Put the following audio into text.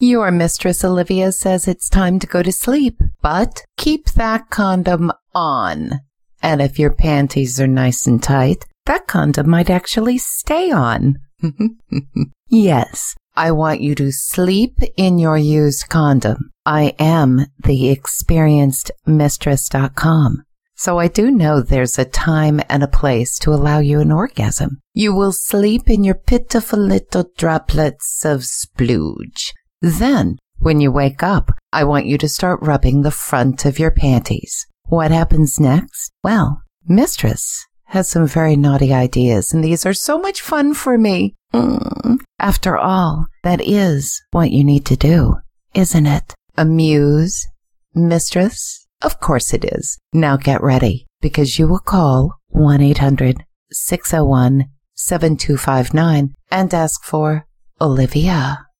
Your Mistress Olivia says it's time to go to sleep, but keep that condom on. And if your panties are nice and tight, that condom might actually stay on. Yes, I want you to sleep in your used condom. I am the experienced mistress.com. So I do know there's a time and a place to allow you an orgasm. You will sleep in your pitiful little droplets of splooge. Then, when you wake up, I want you to start rubbing the front of your panties. What happens next? Well, Mistress has some very naughty ideas, and these are so much fun for me. After all, that is what you need to do, isn't it? Amuse Mistress? Of course it is. Now get ready, because you will call 1-800-601-7259 and ask for Olivia.